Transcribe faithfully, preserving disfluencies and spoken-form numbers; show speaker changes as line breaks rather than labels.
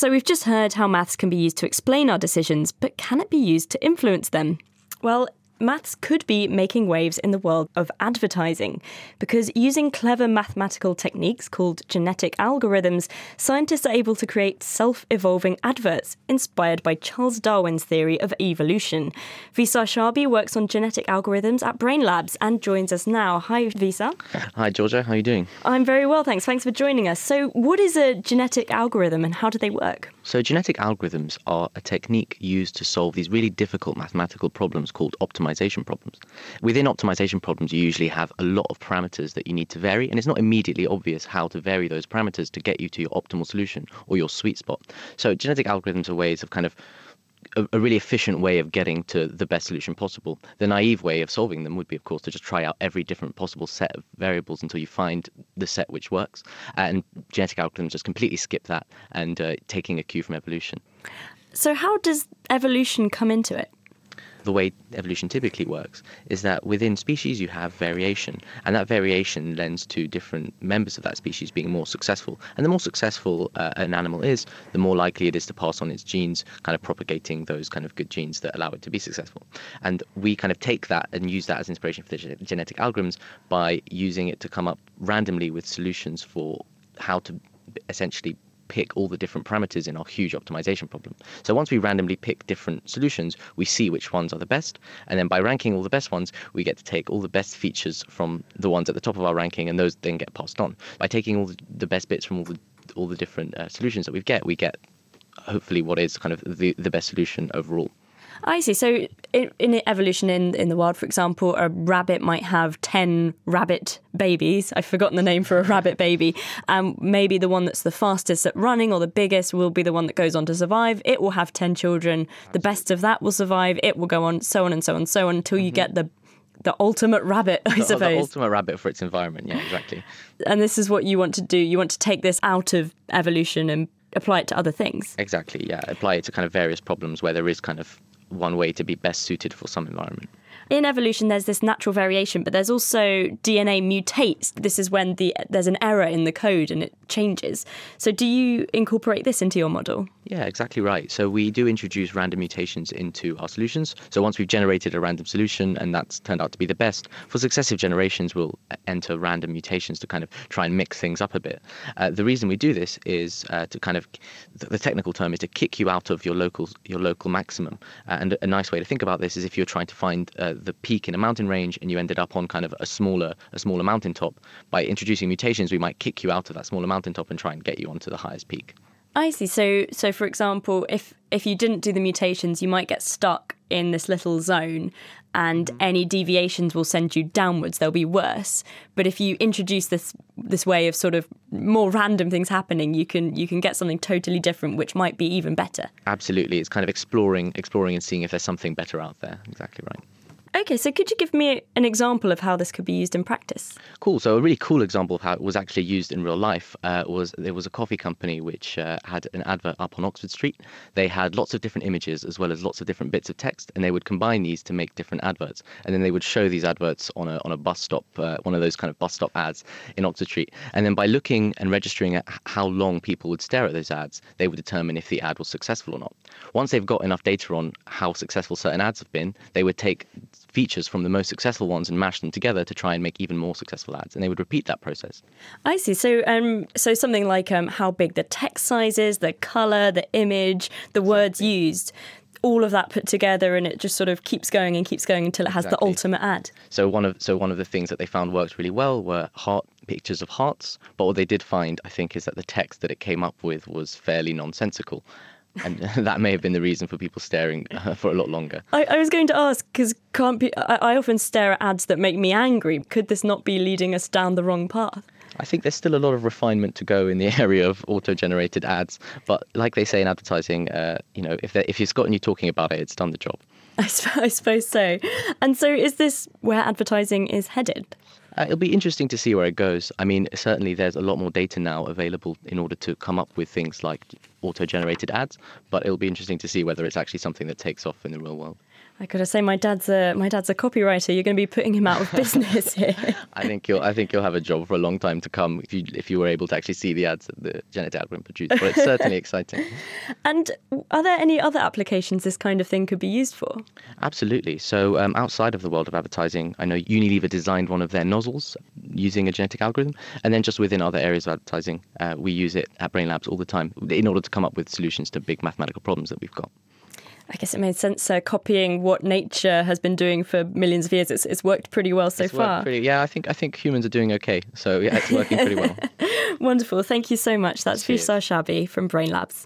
So we've just heard how maths can be used to explain our decisions, but can it be used to influence them? Well, maths could be making waves in the world of advertising, because using clever mathematical techniques called genetic algorithms, scientists are able to create self-evolving adverts inspired by Charles Darwin's theory of evolution. Visar Sharbi works on genetic algorithms at Brain Labs and joins us now. Hi, Visar.
Hi, Georgia. How are you doing?
I'm very well, thanks. Thanks for joining us. So what is a genetic algorithm and how do they work?
So genetic algorithms are a technique used to solve these really difficult mathematical problems called optimization problems. Within optimization problems, you usually have a lot of parameters that you need to vary, and it's not immediately obvious how to vary those parameters to get you to your optimal solution or your sweet spot. So genetic algorithms are ways of kind of a, a really efficient way of getting to the best solution possible. The naive way of solving them would be, of course, to just try out every different possible set of variables until you find the set which works. And genetic algorithms just completely skip that and uh, taking a cue from evolution.
So how does evolution come into it?
The way evolution typically works is that within species you have variation, and that variation lends to different members of that species being more successful. And the more successful uh, an animal is, the more likely it is to pass on its genes, kind of propagating those kind of good genes that allow it to be successful. And we kind of take that and use that as inspiration for the gen- genetic algorithms by using it to come up randomly with solutions for how to essentially pick all the different parameters in our huge optimization problem. So once we randomly pick different solutions, we see which ones are the best. And then by ranking all the best ones, we get to take all the best features from the ones at the top of our ranking, and those then get passed on. By taking all the best bits from all the all the different uh, solutions that we get, we get hopefully what is kind of the, the best solution overall.
I see. So in, in evolution in, in the wild, for example, a rabbit might have ten rabbit babies. I've forgotten the name for a rabbit baby. Um, maybe the one that's the fastest at running or the biggest will be the one that goes on to survive. It will have ten children. The best of that will survive. It will go on, so on and so on, so on, until you mm-hmm. get the the ultimate rabbit, I
the,
suppose.
The ultimate rabbit for its environment, yeah, exactly.
And this is what you want to do. You want to take this out of evolution and apply it to other things.
Exactly, yeah. Apply it to kind of various problems where there is kind of one way to be best suited for some environment.
In evolution, there's this natural variation, but there's also D N A mutates. This is when the there's an error in the code and it changes. So do you incorporate this into your model?
Yeah, exactly right. So we do introduce random mutations into our solutions. So once we've generated a random solution and that's turned out to be the best, for successive generations, we'll enter random mutations to kind of try and mix things up a bit. Uh, the reason we do this is uh, to kind of, the technical term is to kick you out of your local your local maximum. Uh, and a nice way to think about this is if you're trying to find uh, the peak in a mountain range and you ended up on kind of a smaller a smaller mountaintop, by introducing mutations, we might kick you out of that smaller mountaintop and try and get you onto the highest peak.
I see. So, so for example, if if you didn't do the mutations, you might get stuck in this little zone and mm-hmm. any deviations will send you downwards. They'll be worse. But if you introduce this this way of sort of more random things happening, you can you can get something totally different, which might be even better.
Absolutely. It's kind of exploring, exploring and seeing if there's something better out there. Exactly right.
OK, so could you give me an example of how this could be used in practice?
Cool. So a really cool example of how it was actually used in real life uh, was there was a coffee company which uh, had an advert up on Oxford Street. They had lots of different images as well as lots of different bits of text, and they would combine these to make different adverts. And then they would show these adverts on a on a bus stop, uh, one of those kind of bus stop ads in Oxford Street. And then by looking and registering at how long people would stare at those ads, they would determine if the ad was successful or not. Once they've got enough data on how successful certain ads have been, they would take features from the most successful ones and mash them together to try and make even more successful ads. And they would repeat that process.
I see. So um, so something like um, how big the text size is, the colour, the image, the exactly. words used, all of that put together, and it just sort of keeps going and keeps going until it has exactly. the ultimate ad.
So one of so one of the things that they found worked really well were heart pictures of hearts. But what they did find, I think, is that the text that it came up with was fairly nonsensical. And that may have been the reason for people staring uh, for a lot longer. I,
I was going to ask, because can't be, I, I often stare at ads that make me angry. Could this not be leading us down the wrong path?
I think there's still a lot of refinement to go in the area of auto-generated ads. But like they say in advertising, uh, you know, if if it's gotten you talking about it, it's done the job.
I, sp- I suppose so. And so is this where advertising is headed?
Uh, it'll be interesting to see where it goes. I mean, certainly there's a lot more data now available in order to come up with things like auto-generated ads, but it'll be interesting to see whether it's actually something that takes off in the real world.
I gotta say, my dad's a my dad's a copywriter. You're going to be putting him out of business here.
I think you'll I think you'll have a job for a long time to come if you if you were able to actually see the ads that the genetic algorithm produced. But it's certainly exciting.
And are there any other applications this kind of thing could be used for?
Absolutely. So um, outside of the world of advertising, I know Unilever designed one of their nozzles using a genetic algorithm, and then just within other areas of advertising, uh, we use it at Brain Labs all the time in order to come up with solutions to big mathematical problems that we've got.
I guess it made sense uh, copying what nature has been doing for millions of years. It's, it's worked pretty well so
it's
far.
Pretty, yeah, I think I think humans are doing okay. So yeah, it's working pretty well.
Wonderful. Thank you so much. That's
Cheers.
Fusar Shabby from Brain Labs.